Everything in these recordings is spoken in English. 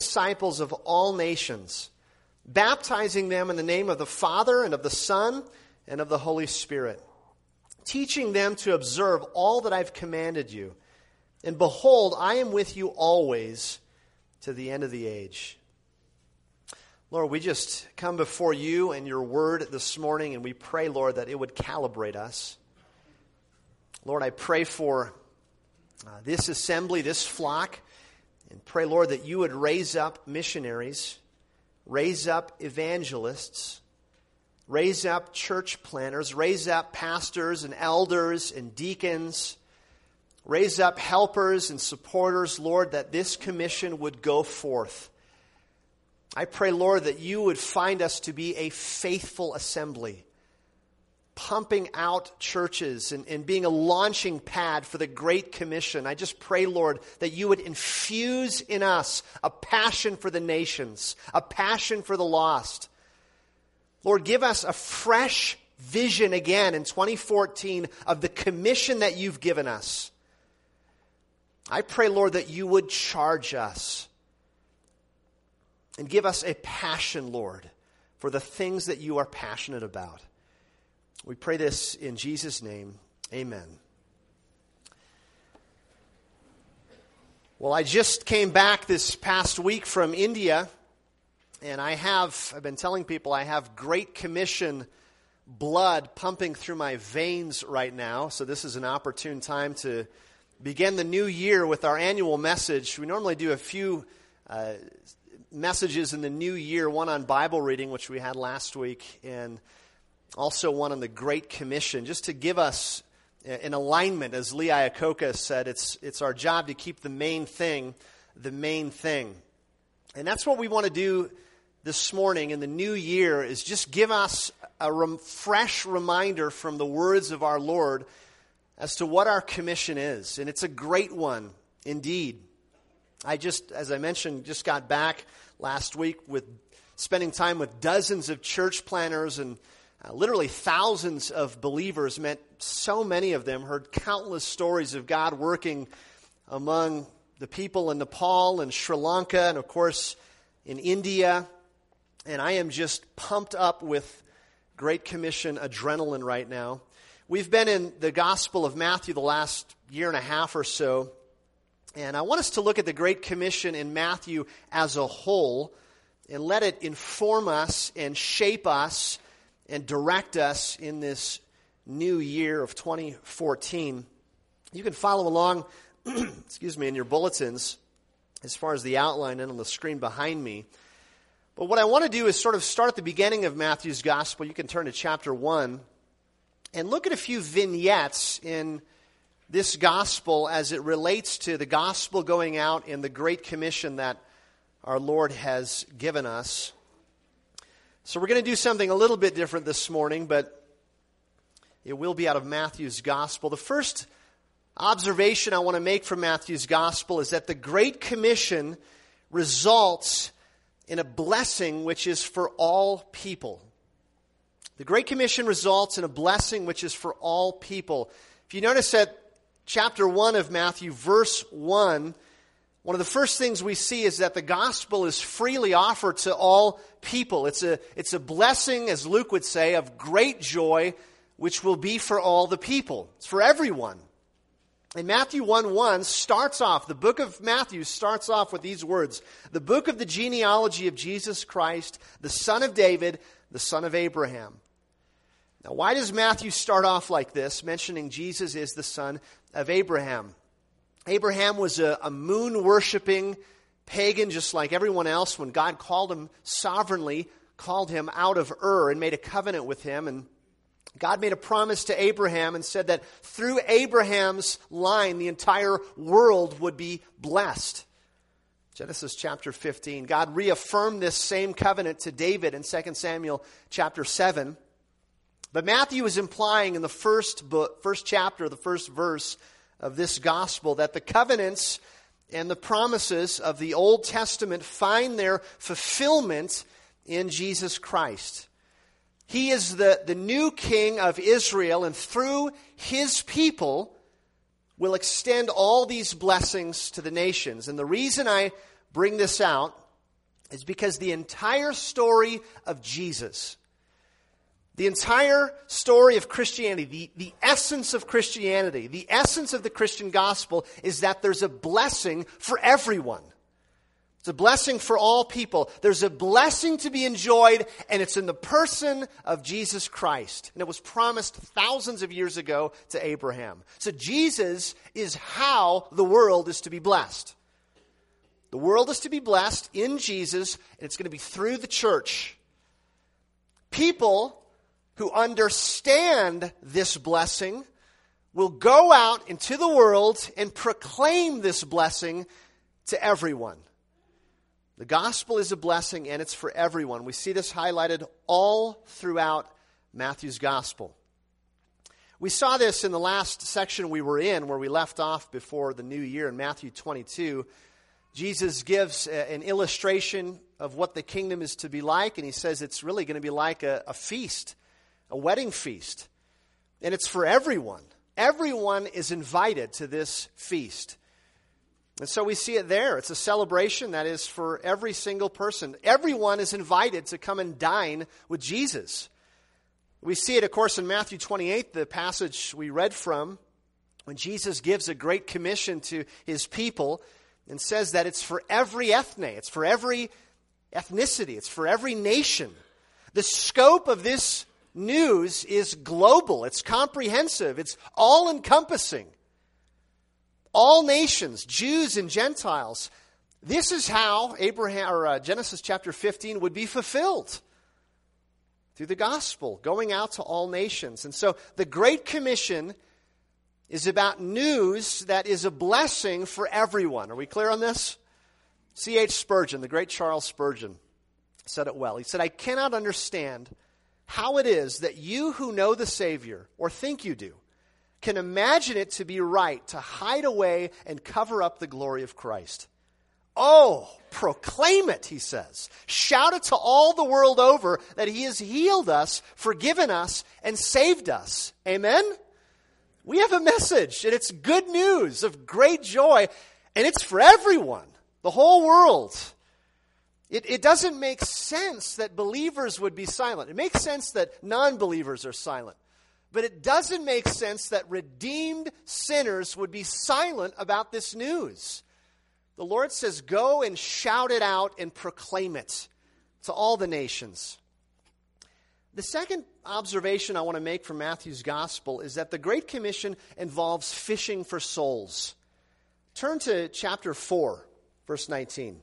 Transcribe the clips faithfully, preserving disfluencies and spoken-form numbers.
disciples of all nations, baptizing them in the name of the Father and of the Son and of the Holy Spirit, teaching them to observe all that I've commanded you. And behold, I am with you always to the end of the age. Lord, we just come before you and your word this morning, and we pray, Lord, that it would calibrate us. Lord, I pray for uh, this assembly, this flock, and pray, Lord, that you would raise up missionaries, raise up evangelists, raise up church planners, raise up pastors and elders and deacons, raise up helpers and supporters, Lord, that this commission would go forth. I pray, Lord, that you would find us to be a faithful assembly, pumping out churches and, and being a launching pad for the Great Commission. I just pray, Lord, that you would infuse in us a passion for the nations, a passion for the lost. Lord, give us a fresh vision again in twenty fourteen of the commission that you've given us. I pray, Lord, that you would charge us and give us a passion, Lord, for the things that you are passionate about. We pray this in Jesus' name. Amen. Well, I just came back this past week from India, and I have, I've been telling people, I have Great Commission blood pumping through my veins right now. So this is an opportune time to begin the new year with our annual message. We normally do a few uh, messages in the new year, one on Bible reading, which we had last week, and also one on the Great Commission, just to give us an alignment. As Lee Iacocca said, it's it's our job to keep the main thing the main thing. And that's what we want to do this morning in the new year, is just give us a rem- fresh reminder from the words of our Lord as to what our commission is. And it's a great one indeed. I just, as I mentioned, just got back last week with spending time with dozens of church planners and uh, literally thousands of believers. Met so many of them, heard countless stories of God working among the people in Nepal and Sri Lanka and, of course, in India. And I am just pumped up with Great Commission adrenaline right now. We've been in the Gospel of Matthew the last year and a half or so. And I want us to look at the Great Commission in Matthew as a whole and let it inform us and shape us and direct us in this new year of twenty fourteen. You can follow along, excuse me, in your bulletins as far as the outline and on the screen behind me. But what I want to do is sort of start at the beginning of Matthew's Gospel. You can turn to chapter one and look at a few vignettes in this gospel as it relates to the gospel going out and the Great Commission that our Lord has given us. So we're going to do something a little bit different this morning, but it will be out of Matthew's gospel. The first observation I want to make from Matthew's gospel is that the Great Commission results in a blessing which is for all people. The Great Commission results in a blessing which is for all people. If you notice that chapter one of Matthew, verse one, one of the first things we see is that the gospel is freely offered to all people. It's a, it's a blessing, as Luke would say, of great joy, which will be for all the people. It's for everyone. And Matthew one one starts off, the book of Matthew starts off with these words: the book of the genealogy of Jesus Christ, the son of David, the son of Abraham. Now, why does Matthew start off like this, mentioning Jesus is the son of Abraham? Abraham was a, a moon-worshiping pagan just like everyone else. When God called him sovereignly, called him out of Ur and made a covenant with him, and God made a promise to Abraham and said that through Abraham's line, the entire world would be blessed. Genesis chapter fifteen. God reaffirmed this same covenant to David in Second Samuel chapter seven. But Matthew is implying in the first book, first chapter, the first verse of this gospel, that the covenants and the promises of the Old Testament find their fulfillment in Jesus Christ. He is the, the new king of Israel, and through his people will extend all these blessings to the nations. And the reason I bring this out is because the entire story of Jesus, the entire story of Christianity, the, the essence of Christianity, the essence of the Christian gospel is that there's a blessing for everyone. It's a blessing for all people. There's a blessing to be enjoyed, and it's in the person of Jesus Christ. And it was promised thousands of years ago to Abraham. So Jesus is how the world is to be blessed. The world is to be blessed in Jesus, and it's going to be through the church. People who understand this blessing will go out into the world and proclaim this blessing to everyone. The gospel is a blessing, and it's for everyone. We see this highlighted all throughout Matthew's gospel. We saw this in the last section we were in, where we left off before the new year in Matthew twenty-two. Jesus gives a, an illustration of what the kingdom is to be like, and he says it's really going to be like a, a feast, a wedding feast. And it's for everyone. Everyone is invited to this feast. And so we see it there. It's a celebration that is for every single person. Everyone is invited to come and dine with Jesus. We see it, of course, in Matthew twenty-eight, the passage we read from, when Jesus gives a great commission to his people and says that it's for every ethne, it's for every ethnicity, it's for every nation. The scope of this news is global, it's comprehensive, it's all-encompassing. All nations, Jews and Gentiles. This is how Abraham or uh, Genesis chapter fifteen would be fulfilled through the gospel, going out to all nations. And so the Great Commission is about news that is a blessing for everyone. Are we clear on this? C H Spurgeon, the great Charles Spurgeon, said it well. He said, "I cannot understand how it is that you who know the Savior, or think you do, can imagine it to be right to hide away and cover up the glory of Christ. Oh, proclaim it," he says. "Shout it to all the world over that he has healed us, forgiven us, and saved us." Amen? We have a message, and it's good news of great joy, and it's for everyone, the whole world. It, it doesn't make sense that believers would be silent. It makes sense that non-believers are silent. But it doesn't make sense that redeemed sinners would be silent about this news. The Lord says, go and shout it out and proclaim it to all the nations. The second observation I want to make from Matthew's gospel is that the Great Commission involves fishing for souls. Turn to chapter four, verse nineteen.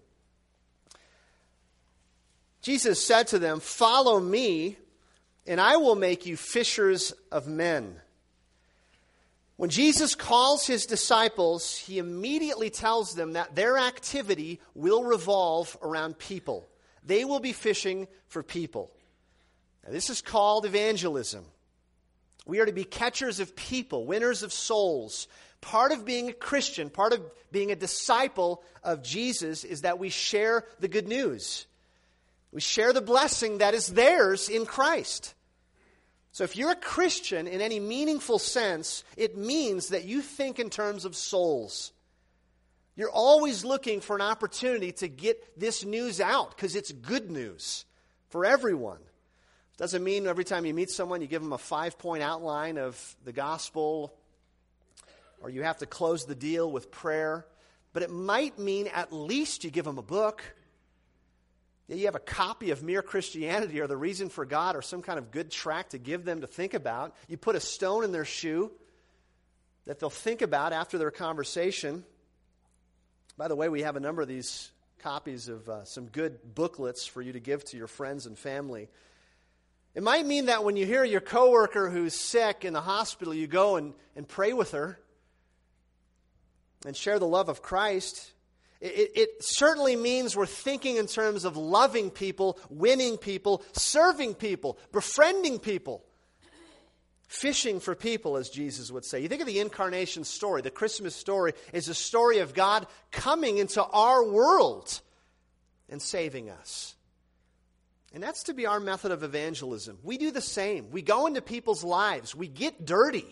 Jesus said to them, "Follow me, and I will make you fishers of men." When Jesus calls his disciples, he immediately tells them that their activity will revolve around people. They will be fishing for people. Now, this is called evangelism. We are to be catchers of people, winners of souls. Part of being a Christian, part of being a disciple of Jesus is that we share the good news. We share the blessing that is theirs in Christ. So if you're a Christian in any meaningful sense, it means that you think in terms of souls. You're always looking for an opportunity to get this news out because it's good news for everyone. Doesn't mean every time you meet someone you give them a five-point outline of the gospel or you have to close the deal with prayer. But it might mean at least you give them a book. You have a copy of Mere Christianity or The Reason for God or some kind of good tract to give them to think about. You put a stone in their shoe that they'll think about after their conversation. By the way, we have a number of these copies of uh, some good booklets for you to give to your friends and family. It might mean that when you hear your coworker who's sick in the hospital, you go and, and pray with her and share the love of Christ. It, it certainly means we're thinking in terms of loving people, winning people, serving people, befriending people, fishing for people, as Jesus would say. You think of the incarnation story, the Christmas story is a story of God coming into our world and saving us. And that's to be our method of evangelism. We do the same. We go into people's lives. We get dirty.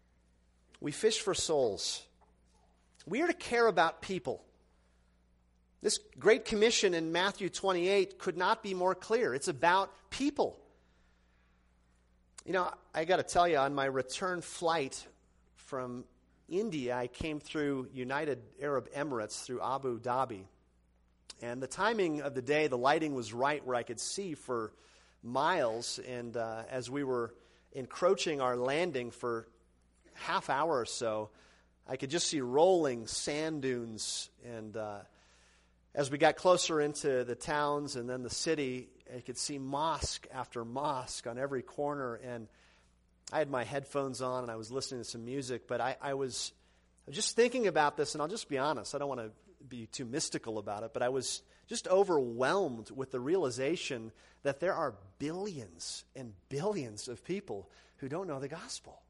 We fish for souls. We are to care about people. This Great Commission in Matthew twenty-eight could not be more clear. It's about people. You know, I got to tell you, on my return flight from India, I came through United Arab Emirates through Abu Dhabi. And the timing of the day, the lighting was right where I could see for miles. And uh, as we were encroaching our landing for half hour or so, I could just see rolling sand dunes. And uh, as we got closer into the towns and then the city, I could see mosque after mosque on every corner. And I had my headphones on and I was listening to some music. But I, I was just thinking about this, and I'll just be honest. I don't want to be too mystical about it, but I was just overwhelmed with the realization that there are billions and billions of people who don't know the gospel.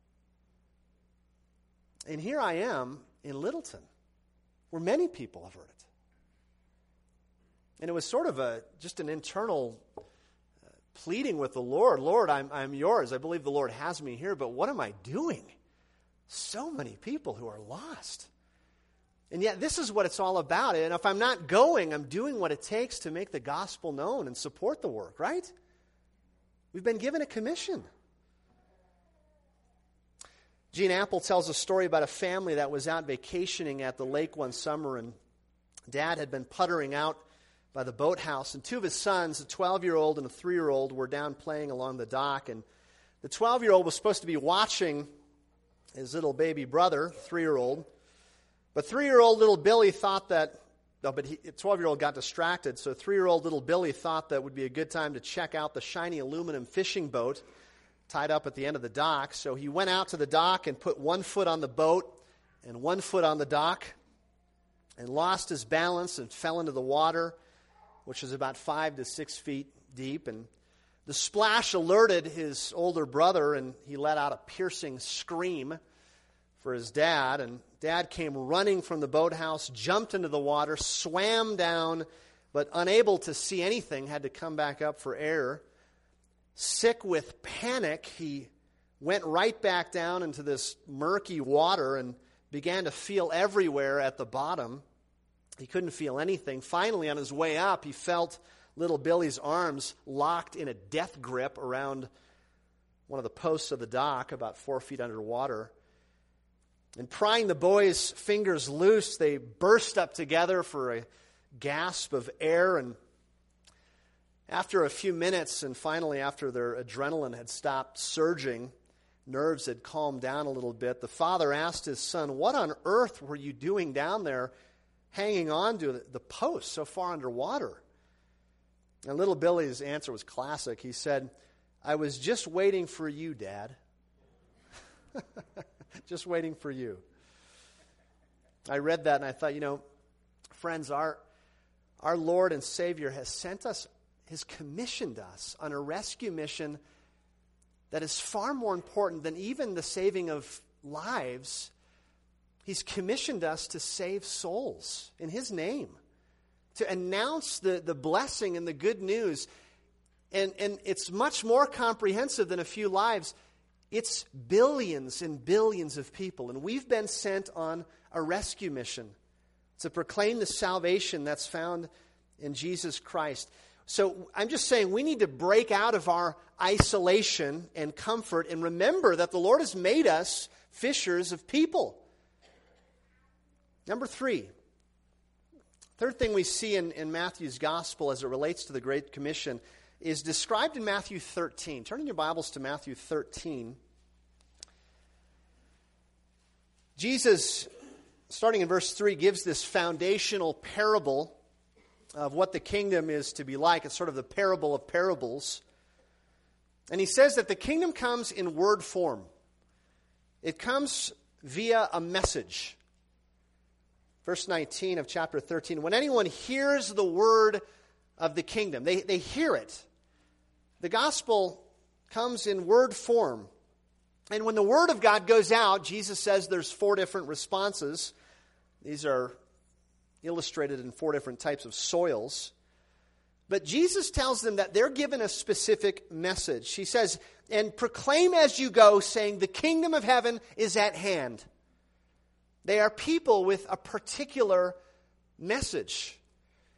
And here I am in Littleton, where many people have heard it. And it was sort of a just an internal uh, pleading with the Lord. Lord, I'm, I'm yours. I believe the Lord has me here, but what am I doing? So many people who are lost. And yet this is what it's all about. And if I'm not going, I'm doing what it takes to make the gospel known and support the work, right? We've been given a commission. Gene Apple tells a story about a family that was out vacationing at the lake one summer, and Dad had been puttering out by the boathouse, and two of his sons, a twelve-year-old and a three-year-old, were down playing along the dock. And the twelve-year-old was supposed to be watching his little baby brother, three-year-old. But three-year-old little Billy thought that, no, but he, twelve-year-old got distracted, so three-year-old little Billy thought that would be a good time to check out the shiny aluminum fishing boat tied up at the end of the dock. So he went out to the dock and put one foot on the boat and one foot on the dock and lost his balance and fell into the water, which was about five to six feet deep. And the splash alerted his older brother, and he let out a piercing scream for his dad. And Dad came running from the boathouse, jumped into the water, swam down, but unable to see anything, had to come back up for air. Sick with panic, he went right back down into this murky water and began to feel everywhere at the bottom. He couldn't feel anything. Finally, on his way up, he felt little Billy's arms locked in a death grip around one of the posts of the dock, about four feet underwater. And prying the boy's fingers loose, they burst up together for a gasp of air. And after a few minutes, and finally after their adrenaline had stopped surging, nerves had calmed down a little bit, the father asked his son, "What on earth were you doing down there hanging on to the post so far underwater?" And little Billy's answer was classic. He said, "I was just waiting for you, Dad." Just waiting for you. I read that and I thought, you know, friends, our, our Lord and Savior has sent us, has commissioned us on a rescue mission that is far more important than even the saving of lives. He's commissioned us to save souls in His name, to announce the, the blessing and the good news. And, and it's much more comprehensive than a few lives. It's billions and billions of people. And we've been sent on a rescue mission to proclaim the salvation that's found in Jesus Christ. So I'm just saying we need to break out of our isolation and comfort and remember that the Lord has made us fishers of people. Number three. Third thing we see in, in Matthew's gospel as it relates to the Great Commission is described in Matthew thirteen. Turn in your Bibles to Matthew thirteen. Jesus, starting in verse three, gives this foundational parable of what the kingdom is to be like. It's sort of the parable of parables. And he says that the kingdom comes in word form. It comes via a message. Verse nineteen of chapter thirteen, when anyone hears the word of the kingdom, they, they hear it. The gospel comes in word form. And when the word of God goes out, Jesus says there's four different responses. These are illustrated in four different types of soils. But Jesus tells them that they're given a specific message. He says, and proclaim as you go, saying, the kingdom of heaven is at hand. They are people with a particular message.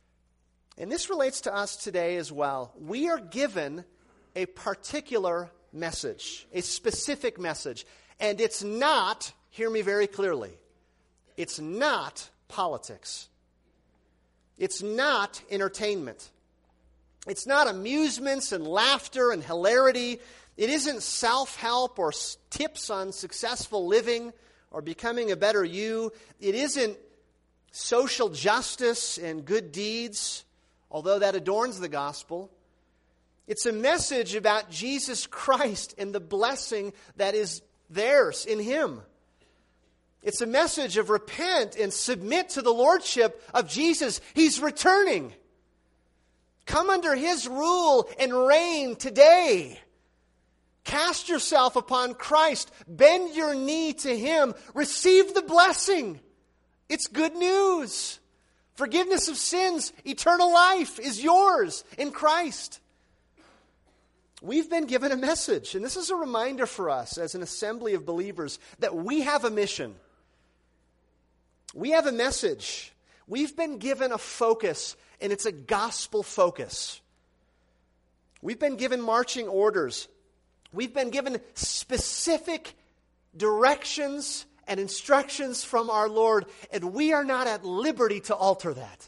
And this relates to us today as well. We are given a particular message, a specific message. And it's not, hear me very clearly, it's not politics. It's not entertainment. It's not amusements and laughter and hilarity. It isn't self-help or tips on successful living or becoming a better you. It isn't social justice and good deeds, although that adorns the gospel. It's a message about Jesus Christ and the blessing that is theirs in Him. It's a message of repent and submit to the lordship of Jesus. He's returning. Come under His rule and reign today. Cast yourself upon Christ. Bend your knee to Him. Receive the blessing. It's good news. Forgiveness of sins, eternal life is yours in Christ. We've been given a message, and this is a reminder for us as an assembly of believers that we have a mission. We have a message. We've been given a focus, and it's a gospel focus. We've been given marching orders. We've been given specific directions and instructions from our Lord, and we are not at liberty to alter that.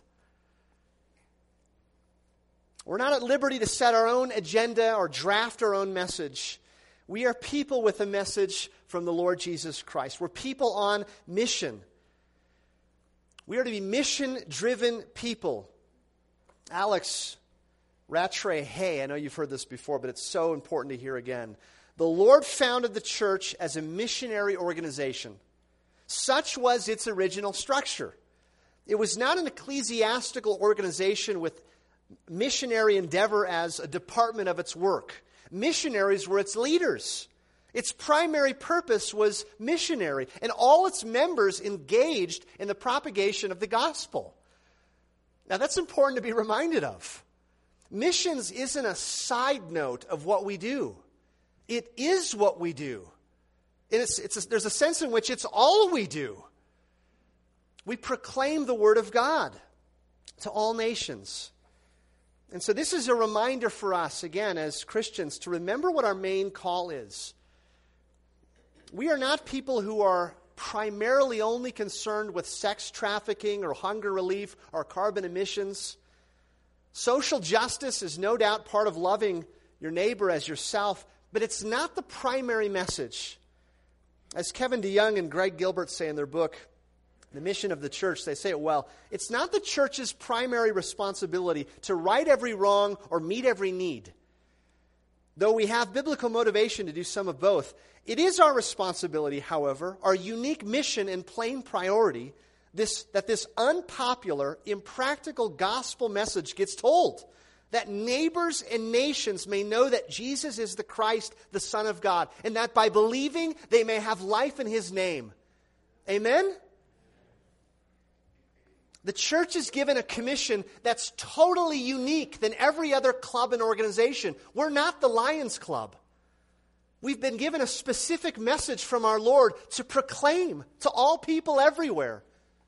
We're not at liberty to set our own agenda or draft our own message. We are people with a message from the Lord Jesus Christ. We're people on mission. We are to be mission-driven people. Alex Rattray Hay, I know you've heard this before, but it's so important to hear again. The Lord founded the church as a missionary organization. Such was its original structure. It was not an ecclesiastical organization with missionary endeavor as a department of its work. Missionaries were its leaders. Its primary purpose was missionary, and all its members engaged in the propagation of the gospel. Now, that's important to be reminded of. Missions isn't a side note of what we do. It is what we do. And it's, it's a, there's a sense in which it's all we do. We proclaim the Word of God to all nations. And so this is a reminder for us, again, as Christians, to remember what our main call is. We are not people who are primarily only concerned with sex trafficking or hunger relief or carbon emissions. Social justice is no doubt part of loving your neighbor as yourself, but it's not the primary message. As Kevin DeYoung and Greg Gilbert say in their book, The Mission of the Church, they say it well. It's not the church's primary responsibility to right every wrong or meet every need. Though we have biblical motivation to do some of both, it is our responsibility, however, our unique mission and plain priority, this, that this unpopular, impractical gospel message gets told, that neighbors and nations may know that Jesus is the Christ, the Son of God, and that by believing they may have life in His name. Amen? The church is given a commission that's totally unique than every other club and organization. We're not the Lions Club. We've been given a specific message from our Lord to proclaim to all people everywhere.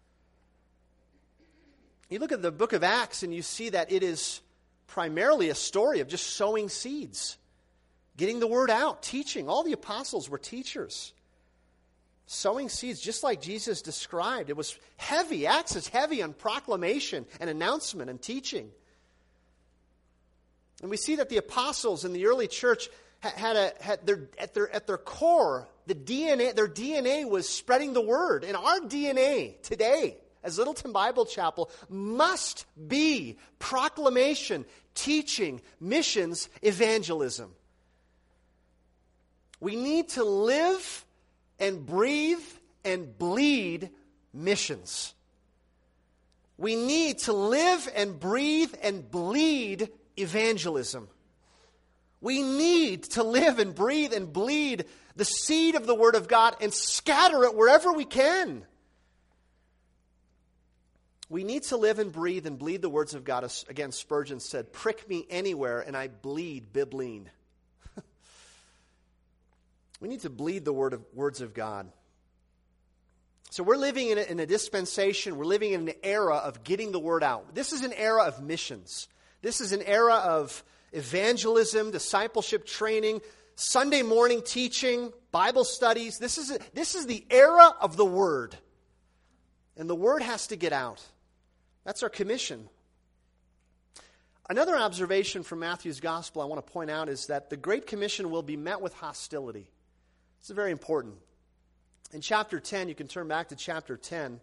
You look at the book of Acts and you see that it is primarily a story of just sowing seeds, getting the word out, teaching. All the apostles were teachers. Sowing seeds, just like Jesus described. It was heavy. Acts is heavy on proclamation and announcement and teaching. And we see that the apostles in the early church had a had their at their at their core, the D N A, their D N A was spreading the word. And our D N A today, as Littleton Bible Chapel, must be proclamation, teaching, missions, evangelism. We need to live and breathe and bleed missions. We need to live and breathe and bleed evangelism. We need to live and breathe and bleed the seed of the Word of God and scatter it wherever we can. We need to live and breathe and bleed the words of God. Again, Spurgeon said, "Prick me anywhere and I bleed bibline." We need to bleed the word of, words of God. So we're living in a, in a dispensation, we're living in an era of getting the word out. This is an era of missions. This is an era of evangelism, discipleship training, Sunday morning teaching, Bible studies. This is, a, this is the era of the word. And the word has to get out. That's our commission. Another observation from Matthew's gospel I want to point out is that the Great Commission will be met with hostility. This is very important. In chapter ten, you can turn back to chapter ten.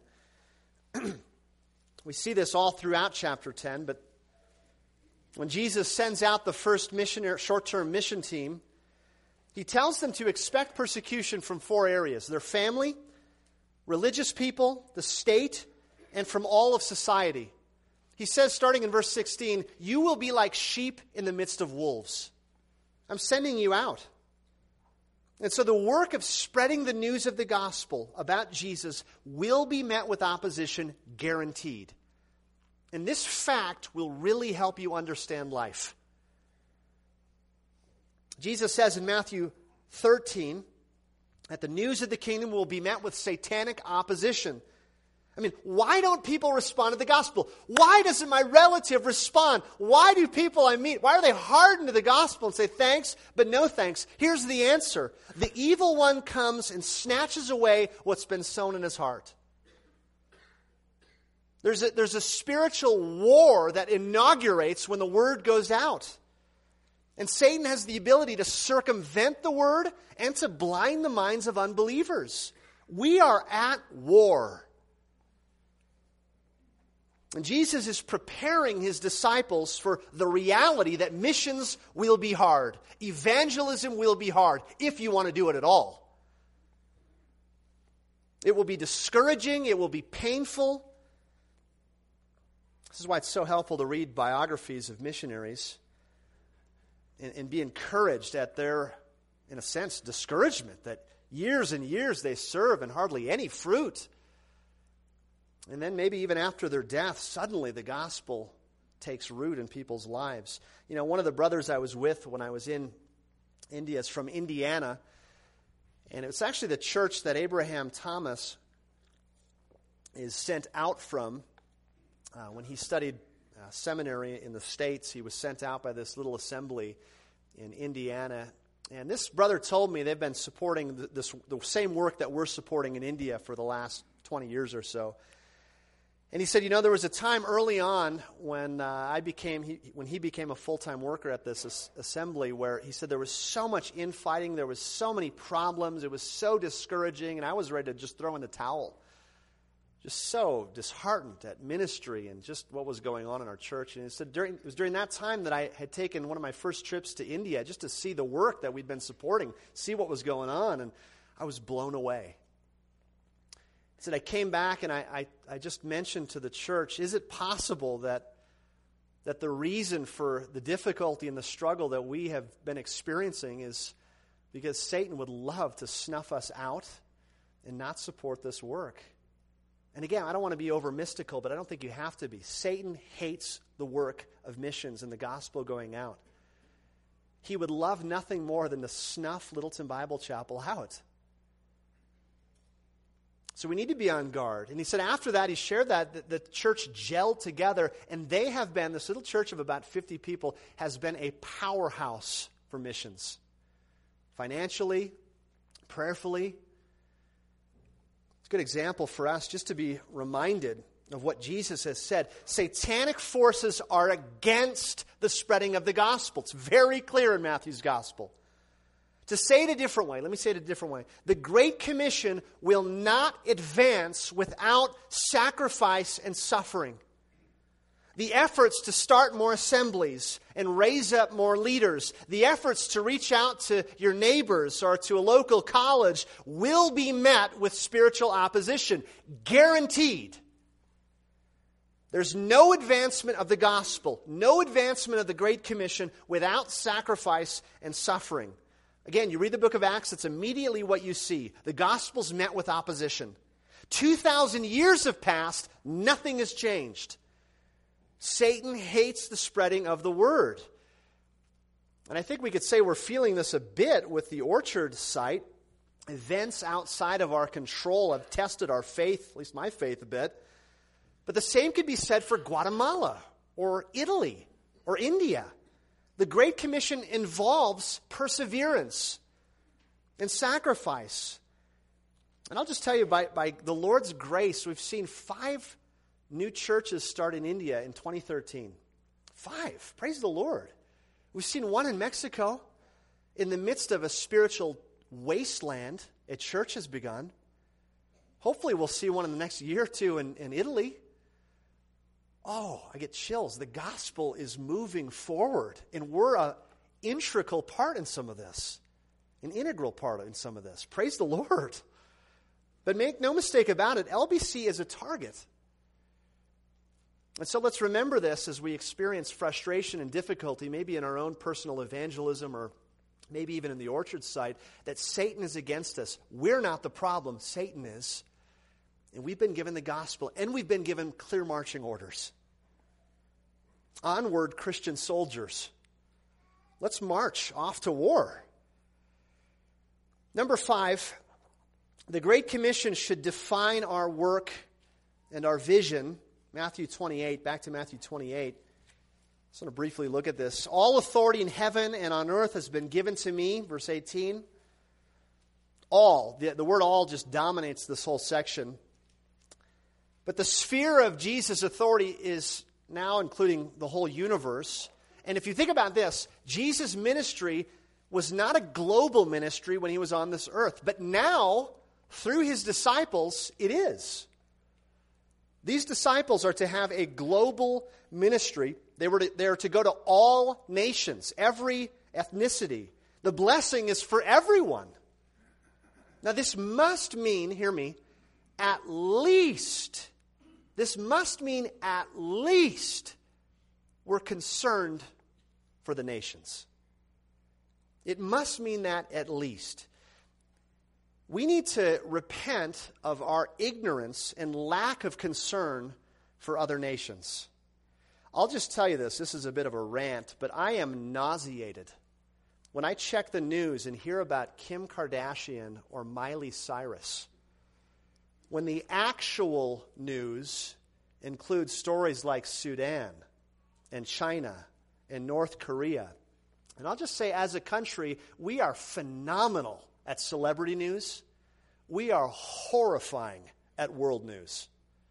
We see this all throughout chapter ten, but when Jesus sends out the first missionary, short-term mission team, he tells them to expect persecution from four areas: their family, religious people, the state, and from all of society. He says, starting in verse sixteen, "You will be like sheep in the midst of wolves." I'm sending you out. And so the work of spreading the news of the gospel about Jesus will be met with opposition, guaranteed. And this fact will really help you understand life. Jesus says in Matthew thirteen that the news of the kingdom will be met with satanic opposition. I mean, why don't people respond to the gospel? Why doesn't my relative respond? Why do people I meet, why are they hardened to the gospel and say thanks, but no thanks? Here's the answer. The evil one comes and snatches away what's been sown in his heart. There's a, there's a spiritual war that inaugurates when the word goes out. And Satan has the ability to circumvent the word and to blind the minds of unbelievers. We are at war. And Jesus is preparing his disciples for the reality that missions will be hard. Evangelism will be hard, if you want to do it at all. It will be discouraging. It will be painful. This is why it's so helpful to read biographies of missionaries and, and be encouraged at their, in a sense, discouragement that years and years they serve and hardly any fruit. And then maybe even after their death, suddenly the gospel takes root in people's lives. You know, one of the brothers I was with when I was in India is from Indiana. And it's actually the church that Abraham Thomas is sent out from. Uh, when he studied uh, seminary in the States, he was sent out by this little assembly in Indiana. And this brother told me they've been supporting the, this, the same work that we're supporting in India for the last twenty years or so. And he said, you know, there was a time early on when uh, I became, he, when he became a full-time worker at this as- assembly where he said there was so much infighting, there was so many problems, it was so discouraging, and I was ready to just throw in the towel. Just so disheartened at ministry and just what was going on in our church. And he said during, it was during that time that I had taken one of my first trips to India just to see the work that we'd been supporting, see what was going on, and I was blown away. He said, I came back and I, I, I just mentioned to the church, is it possible that, that the reason for the difficulty and the struggle that we have been experiencing is because Satan would love to snuff us out and not support this work? And again, I don't want to be over mystical, but I don't think you have to be. Satan hates the work of missions and the gospel going out. He would love nothing more than to snuff Littleton Bible Chapel out. So we need to be on guard. And he said after that, he shared that the, the church gelled together, and they have been, this little church of about fifty people, has been a powerhouse for missions. Financially, prayerfully. It's a good example for us just to be reminded of what Jesus has said. Satanic forces are against the spreading of the gospel. It's very clear in Matthew's gospel. To say it a different way, let me say it a different way. The Great Commission will not advance without sacrifice and suffering. The efforts to start more assemblies and raise up more leaders, the efforts to reach out to your neighbors or to a local college will be met with spiritual opposition. Guaranteed. There's no advancement of the gospel, no advancement of the Great Commission without sacrifice and suffering. Again, you read the book of Acts, it's immediately what you see. The gospel's met with opposition. Two thousand years have passed, nothing has changed. Satan hates the spreading of the word. And I think we could say we're feeling this a bit with the Orchard site. events outside of our control have tested our faith, at least my faith a bit. But the same could be said for Guatemala or Italy or India. The Great Commission involves perseverance and sacrifice. And I'll just tell you, by, by the Lord's grace, we've seen five new churches start in India in twenty thirteen. Five. Praise the Lord. We've seen one in Mexico. In the midst of a spiritual wasteland, a church has begun. Hopefully we'll see one in the next year or two in, in Italy. Oh, I get chills. The gospel is moving forward, and we're an integral part in some of this, an integral part in some of this. Praise the Lord. But make no mistake about it, L B C is a target. And so let's remember this as we experience frustration and difficulty, maybe in our own personal evangelism or maybe even in the orchard site, that Satan is against us. We're not the problem. Satan is. And we've been given the gospel, and we've been given clear marching orders. Onward, Christian soldiers. Let's march off to war. Number five, the Great Commission should define our work and our vision. Matthew twenty-eight, back to Matthew twenty-eight. I just want to briefly look at this. All authority in heaven and on earth has been given to me, verse eighteen. All, the, the word all just dominates this whole section. But the sphere of Jesus' authority is now including the whole universe. And if you think about this, Jesus' ministry was not a global ministry when he was on this earth. But now, through his disciples, it is. These disciples are to have a global ministry. They were to, they are to go to all nations, every ethnicity. The blessing is for everyone. Now this must mean, hear me, at least, this must mean at least we're concerned for the nations. It must mean that at least. We need to repent of our ignorance and lack of concern for other nations. I'll just tell you this, this is a bit of a rant, but I am nauseated when I check the news and hear about Kim Kardashian or Miley Cyrus. When the actual news includes stories like Sudan and China and North Korea. And I'll just say, as a country, we are phenomenal at celebrity news. We are horrifying at world news.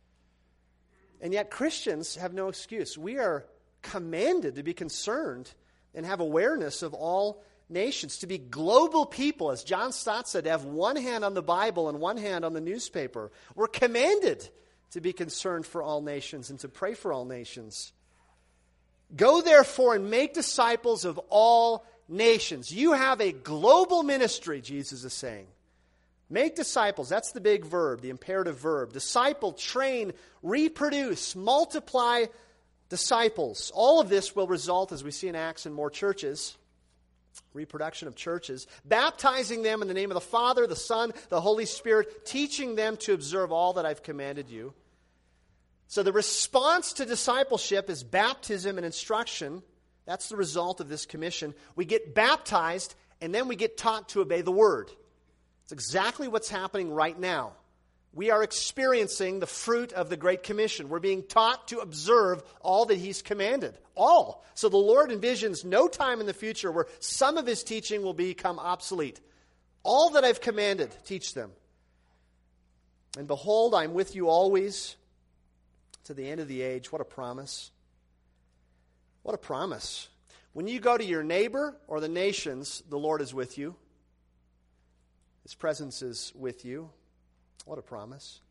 And yet Christians have no excuse. We are commanded to be concerned and have awareness of all nations, to be global people, as John Stott said, to have one hand on the Bible and one hand on the newspaper. We're commanded to be concerned for all nations and to pray for all nations. Go therefore and make disciples of all nations. You have a global ministry, Jesus is saying. Make disciples, that's the big verb, the imperative verb. Disciple, train, reproduce, multiply disciples. All of this will result, as we see in Acts, in more churches. Reproduction of churches, baptizing them in the name of the Father, the Son, the Holy Spirit, teaching them to observe all that I've commanded you. So the response to discipleship is baptism and instruction. That's the result of this commission. We get baptized, and then we get taught to obey the Word. It's exactly what's happening right now. We are experiencing the fruit of the Great Commission. We're being taught to observe all that He's commanded. All. So the Lord envisions no time in the future where some of His teaching will become obsolete. All that I've commanded, teach them. And behold, I'm with you always to the end of the age. What a promise. What a promise. When you go to your neighbor or the nations, the Lord is with you. His presence is with you. What a promise.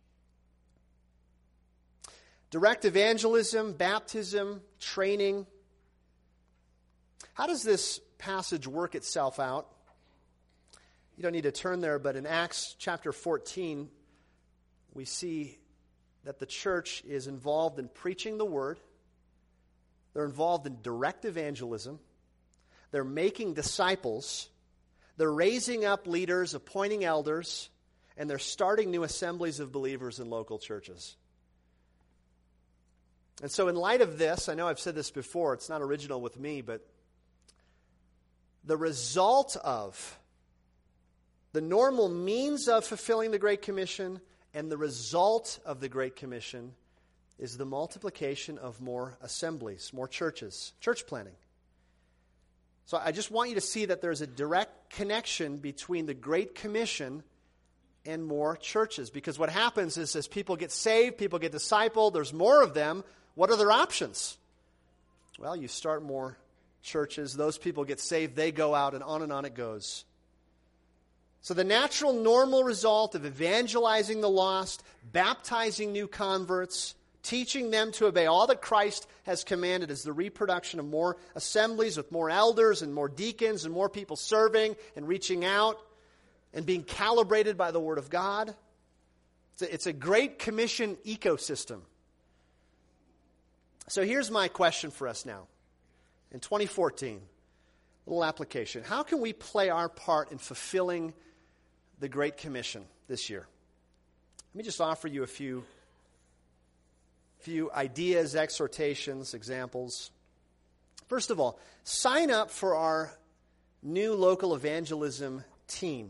Direct evangelism, baptism, training. How does this passage work itself out? You don't need to turn there, but in Acts chapter fourteen, we see that the church is involved in preaching the word. They're involved in direct evangelism. They're making disciples. They're raising up leaders, appointing elders, and they're starting new assemblies of believers in local churches. And so in light of this, I know I've said this before, it's not original with me, but the result of the normal means of fulfilling the Great Commission and the result of the Great Commission is the multiplication of more assemblies, more churches, church planting. So I just want you to see that there's a direct connection between the Great Commission and more churches. Because what happens is as people get saved, people get discipled, there's more of them. What are their options? Well, you start more churches. Those people get saved, they go out, and on and on it goes. So the natural, normal result of evangelizing the lost, baptizing new converts, teaching them to obey all that Christ has commanded is the reproduction of more assemblies with more elders and more deacons and more people serving and reaching out and being calibrated by the Word of God. It's a, it's a Great Commission ecosystem. So here's my question for us now. In twenty fourteen, a little application. How can we play our part in fulfilling the Great Commission this year? Let me just offer you a few few ideas, exhortations, examples. First of all, sign up for our new local evangelism team.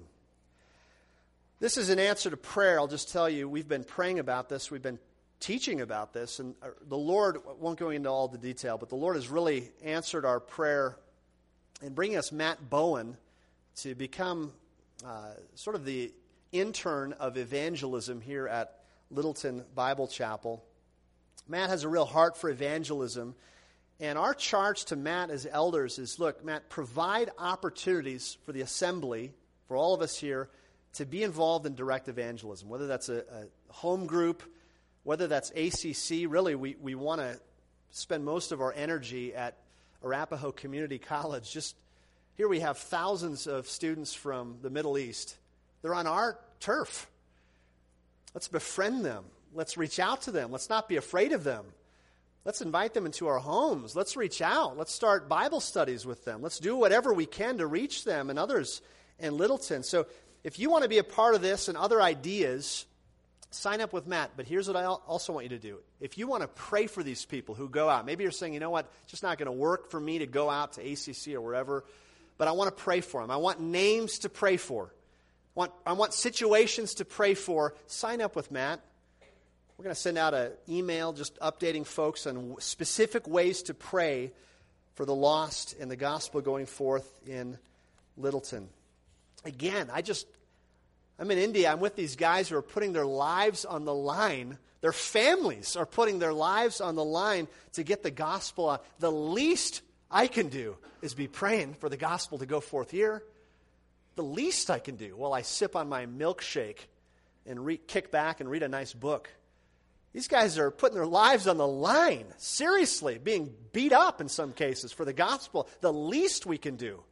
This is an answer to prayer. I'll just tell you, we've been praying about this. We've been teaching about this. And the Lord, won't go into all the detail, but the Lord has really answered our prayer in bringing us Matt Bowen to become uh, sort of the intern of evangelism here at Littleton Bible Chapel. Matt has a real heart for evangelism, and our charge to Matt as elders is, look, Matt, provide opportunities for the assembly, for all of us here, to be involved in direct evangelism, whether that's a, a home group, whether that's A C C. Really, we, we want to spend most of our energy at Arapahoe Community College. Just here we have thousands of students from the Middle East. They're on our turf. Let's befriend them. Let's reach out to them. Let's not be afraid of them. Let's invite them into our homes. Let's reach out. Let's start Bible studies with them. Let's do whatever we can to reach them and others in Littleton. So if you want to be a part of this and other ideas, sign up with Matt. But here's what I also want you to do. If you want to pray for these people who go out, maybe you're saying, you know what, it's just not going to work for me to go out to A C C or wherever, but I want to pray for them. I want names to pray for. I want, I want situations to pray for. Sign up with Matt. We're going to send out an email just updating folks on specific ways to pray for the lost and the gospel going forth in Littleton. Again, I just, I'm in India. I'm with these guys who are putting their lives on the line. Their families are putting their lives on the line to get the gospel out. The least I can do is be praying for the gospel to go forth here. The least I can do while I sip on my milkshake and re- kick back and read a nice book. These guys are putting their lives on the line, seriously, being beat up in some cases for the gospel. The least we can do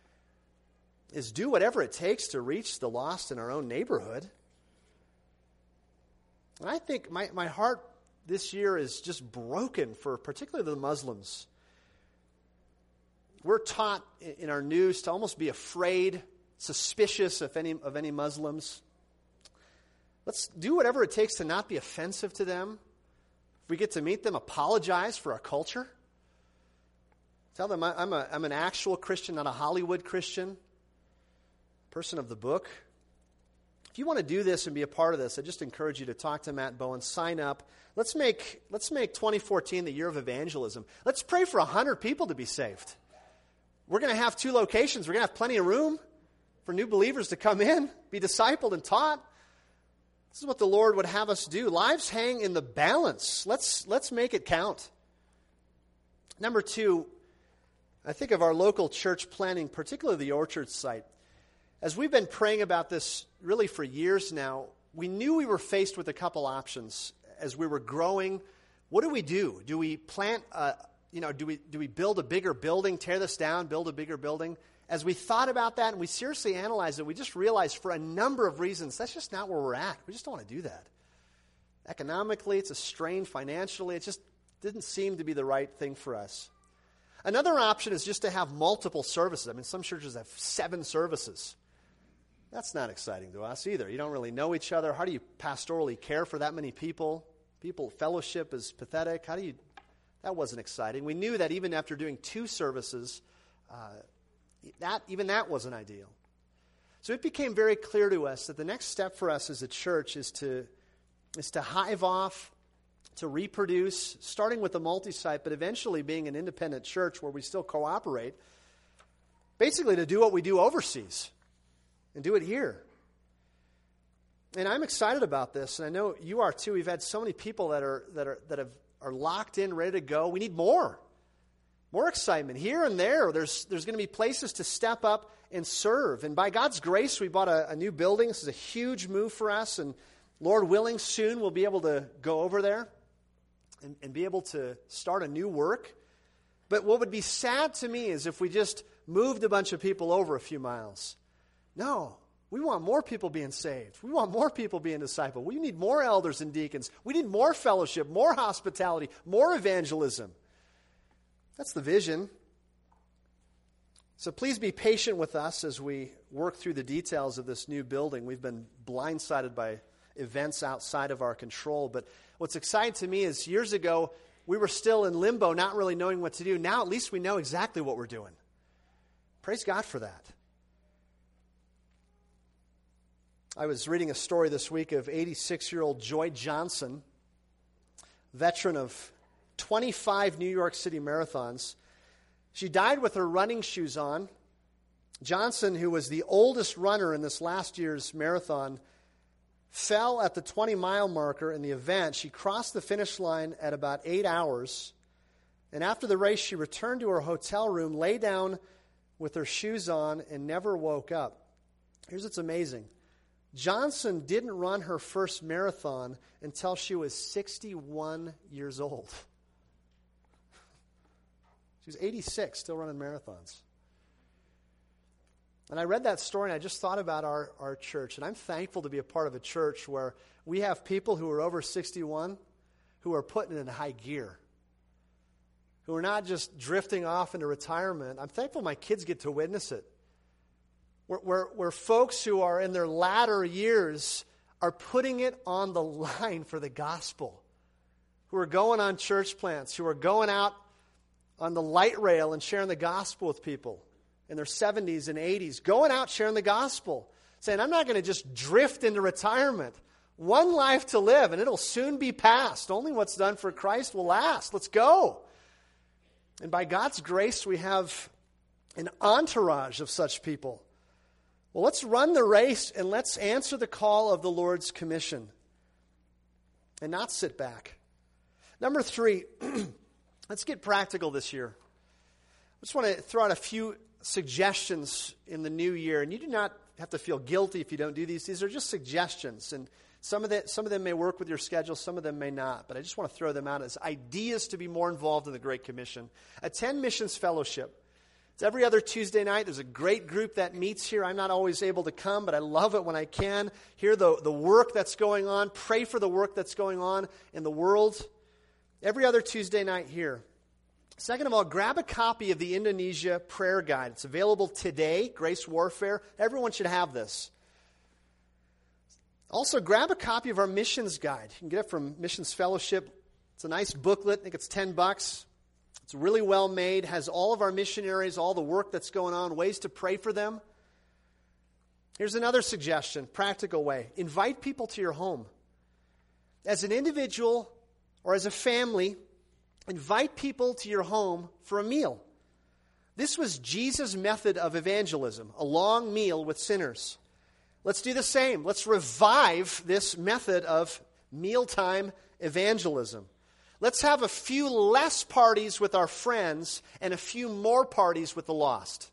is do whatever it takes to reach the lost in our own neighborhood. And I think my, my heart this year is just broken for particularly the Muslims. We're taught in our news to almost be afraid, suspicious of any, of any Muslims. Let's do whatever it takes to not be offensive to them. If we get to meet them, apologize for our culture. Tell them I'm, a, I'm an actual Christian, not a Hollywood Christian, person of the book. If you want to do this and be a part of this, I just encourage you to talk to Matt Bowen, sign up. Let's make, let's make twenty fourteen the year of evangelism. Let's pray for one hundred people to be saved. We're going to have two locations. We're going to have plenty of room for new believers to come in, be discipled and taught. This is what the Lord would have us do. Lives hang in the balance. Let's, let's make it count. Number two, I think of our local church planning, particularly the Orchard site. As we've been praying about this really for years now, we knew we were faced with a couple options as we were growing. What do we do? Do we plant, a, you know, do we do we build a bigger building, tear this down, build a bigger building? As we thought about that and we seriously analyzed it, we just realized for a number of reasons, that's just not where we're at. We just don't want to do that. Economically, it's a strain. Financially, it just didn't seem to be the right thing for us. Another option is just to have multiple services. I mean, some churches have seven services. That's not exciting to us either. You don't really know each other. How do you pastorally care for that many people? People, fellowship is pathetic. How do you, that wasn't exciting. We knew that even after doing two services, uh, That even that wasn't ideal. So it became very clear to us that the next step for us as a church is to, is to hive off, to reproduce, starting with a multi-site, but eventually being an independent church where we still cooperate, basically to do what we do overseas and do it here. And I'm excited about this, and I know you are too. We've had so many people that are that are that have are locked in, ready to go. We need more. More excitement. Here and there, there's there's going to be places to step up and serve. And by God's grace, we bought a, a new building. This is a huge move for us, and Lord willing, soon we'll be able to go over there and, and be able to start a new work. But what would be sad to me is if we just moved a bunch of people over a few miles. No. We want more people being saved. We want more people being discipled. We need more elders and deacons. We need more fellowship, more hospitality, more evangelism. That's the vision. So please be patient with us as we work through the details of this new building. We've been blindsided by events outside of our control. But what's exciting to me is years ago, we were still in limbo, not really knowing what to do. Now at least we know exactly what we're doing. Praise God for that. I was reading a story this week of eighty-six-year-old Joy Johnson, veteran of twenty-five New York City marathons. She died with her running shoes on. Johnson, who was the oldest runner in this last year's marathon, fell at the twenty-mile marker in the event. She crossed the finish line at about eight hours. And after the race, she returned to her hotel room, lay down with her shoes on, and never woke up. Here's what's amazing. Johnson didn't run her first marathon until she was sixty-one years old. She was eighty-six, still running marathons. And I read that story and I just thought about our, our church. And I'm thankful to be a part of a church where we have people who are over sixty-one who are putting it in high gear, who are not just drifting off into retirement. I'm thankful my kids get to witness it. Where, where, where folks who are in their latter years are putting it on the line for the gospel, who are going on church plants, who are going out on the light rail and sharing the gospel with people in their seventies and eighties, going out sharing the gospel, saying, I'm not going to just drift into retirement. One life to live, and it'll soon be past. Only what's done for Christ will last. Let's go. And by God's grace, we have an entourage of such people. Well, let's run the race and let's answer the call of the Lord's commission and not sit back. Number three, let's get practical this year. I just want to throw out a few suggestions in the new year, and you do not have to feel guilty if you don't do these. These are just suggestions, and some of, the, some of them may work with your schedule, some of them may not, but I just want to throw them out as ideas to be more involved in the Great Commission. Attend Missions Fellowship. It's every other Tuesday night. There's a great group that meets here. I'm not always able to come, but I love it when I can. Hear the, the work that's going on. Pray for the work that's going on in the world. Every other Tuesday night here. Second of all, grab a copy of the Indonesia Prayer Guide. It's available today, Grace Warfare. Everyone should have this. Also, grab a copy of our missions guide. You can get it from Missions Fellowship. It's a nice booklet. I think it's ten bucks. It's really well made, has all of our missionaries, all the work that's going on, ways to pray for them. Here's another suggestion, practical way. Invite people to your home. As an individual or as a family, invite people to your home for a meal. This was Jesus' method of evangelism, a long meal with sinners. Let's do the same. Let's revive this method of mealtime evangelism. Let's have a few less parties with our friends and a few more parties with the lost.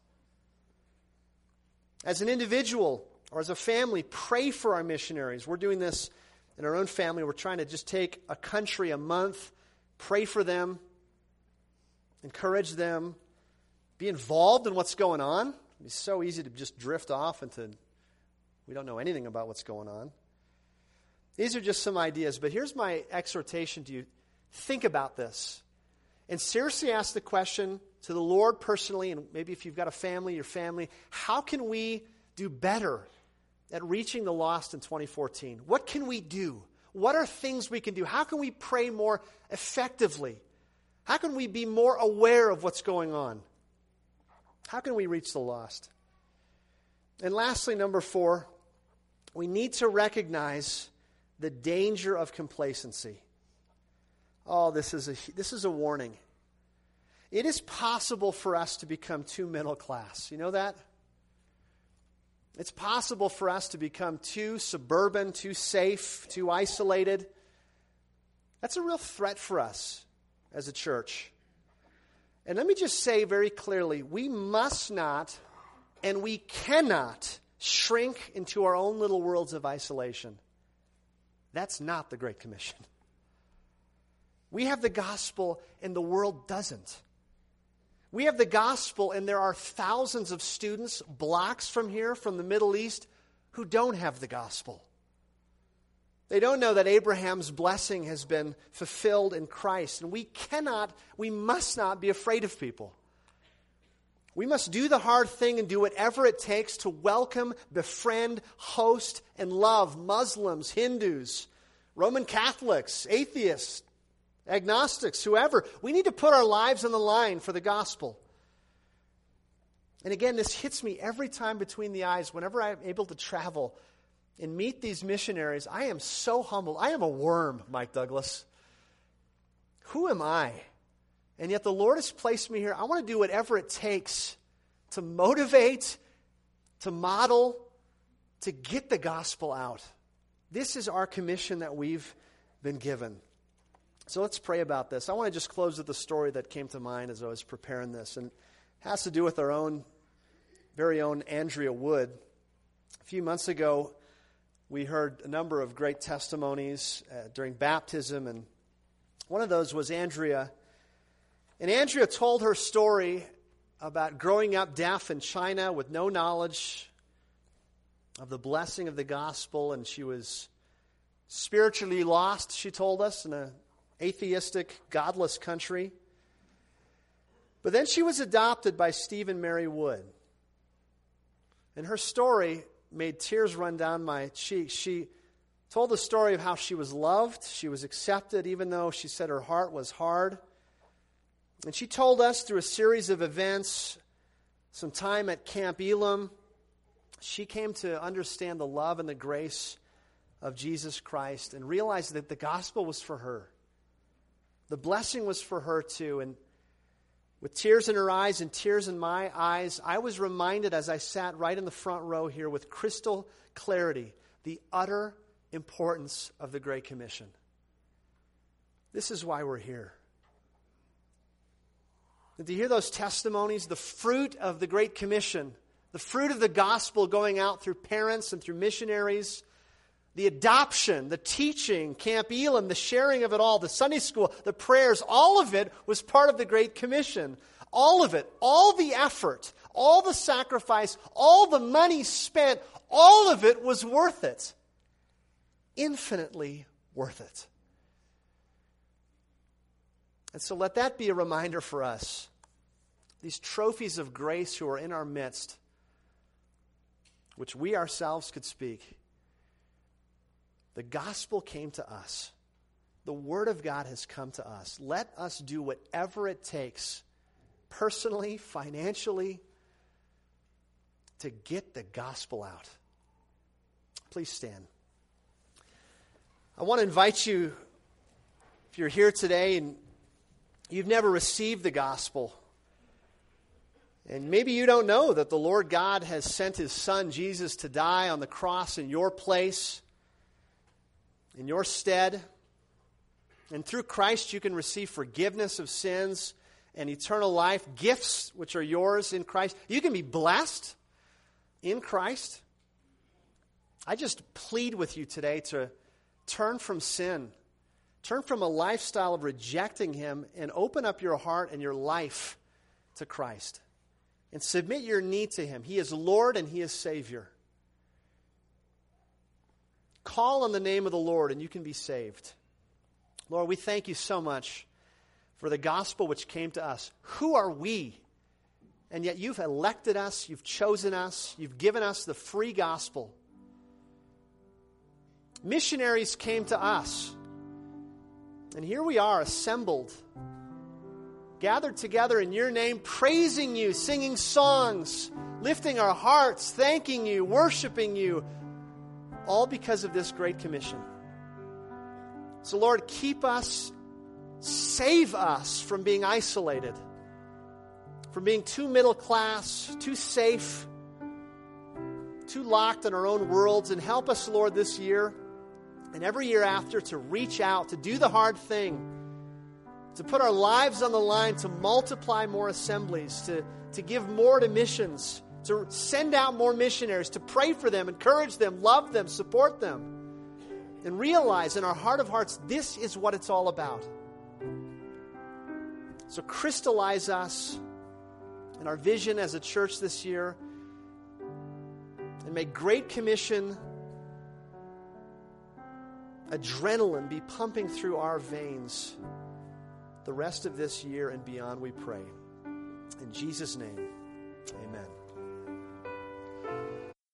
As an individual or as a family, pray for our missionaries. We're doing this in our own family. We're trying to just take a country a month, pray for them, encourage them, be involved in what's going on. It's so easy to just drift off into we don't know anything about what's going on. These are just some ideas, but here's my exhortation to you. Think about this and seriously ask the question to the Lord personally, and maybe if you've got a family, your family, how can we do better at reaching the lost in twenty fourteen? What can we do? What are things we can do? How can we pray more effectively? How can we be more aware of what's going on? How can we reach the lost? And lastly, number four, we need to recognize the danger of complacency. Oh, this is a, this is a warning. It is possible for us to become too middle class. You know that? It's possible for us to become too suburban, too safe, too isolated. That's a real threat for us as a church. And let me just say very clearly, we must not and we cannot shrink into our own little worlds of isolation. That's not the Great Commission. We have the gospel and the world doesn't. We have the gospel and there are thousands of students blocks from here, from the Middle East, who don't have the gospel. They don't know that Abraham's blessing has been fulfilled in Christ. And we cannot, we must not be afraid of people. We must do the hard thing and do whatever it takes to welcome, befriend, host, and love Muslims, Hindus, Roman Catholics, atheists, agnostics, whoever. We need to put our lives on the line for the gospel. And again, this hits me every time between the eyes. Whenever I'm able to travel and meet these missionaries, I am so humbled. I am a worm, Mike Douglas. Who am I? And yet the Lord has placed me here. I want to do whatever it takes to motivate, to model, to get the gospel out. This is our commission that we've been given. So let's pray about this. I want to just close with the story that came to mind as I was preparing this. And it has to do with our own, very own Andrea Wood. A few months ago, we heard a number of great testimonies uh, during baptism. And one of those was Andrea. And Andrea told her story about growing up deaf in China with no knowledge of the blessing of the gospel. And she was spiritually lost, she told us, in an atheistic, godless country. But then she was adopted by Steve and Mary Wood. And her story made tears run down my cheeks. She told the story of how she was loved, she was accepted, even though she said her heart was hard. And she told us through a series of events, some time at Camp Elam, she came to understand the love and the grace of Jesus Christ and realized that the gospel was for her. The blessing was for her too. And with tears in her eyes and tears in my eyes, I was reminded as I sat right in the front row here with crystal clarity, the utter importance of the Great Commission. This is why we're here. And to hear those testimonies, the fruit of the Great Commission, the fruit of the gospel going out through parents and through missionaries, the adoption, the teaching, Camp Elam, the sharing of it all, the Sunday school, the prayers, all of it was part of the Great Commission. All of it, all the effort, all the sacrifice, all the money spent, all of it was worth it. Infinitely worth it. And so let that be a reminder for us. These trophies of grace who are in our midst, which we ourselves could speak. The gospel came to us. The Word of God has come to us. Let us do whatever it takes, personally, financially, to get the gospel out. Please stand. I want to invite you, if you're here today and you've never received the gospel, and maybe you don't know that the Lord God has sent His Son Jesus to die on the cross in your place, in your stead. And through Christ you can receive forgiveness of sins and eternal life, gifts which are yours in Christ. You can be blessed in Christ. I just plead with you today to turn from sin. Turn from a lifestyle of rejecting Him and open up your heart and your life to Christ. And submit your need to Him. He is Lord and He is Savior. Call on the name of the Lord and you can be saved. Lord, we thank you so much for the gospel which came to us. Who are we? And yet you've elected us, you've chosen us, you've given us the free gospel. Missionaries came to us. And here we are assembled gathered together in your name, praising you, singing songs, lifting our hearts, thanking you, worshiping you, all because of this Great Commission. So Lord, keep us, save us from being isolated, from being too middle class, too safe, too locked in our own worlds, and help us, Lord, this year and every year after to reach out, to do the hard thing, to put our lives on the line, to multiply more assemblies, to, to give more to missions, to send out more missionaries, to pray for them, encourage them, love them, support them, and realize in our heart of hearts, this is what it's all about. So crystallize us in our vision as a church this year, and may Great Commission adrenaline be pumping through our veins the rest of this year and beyond, we pray. In Jesus' name, amen.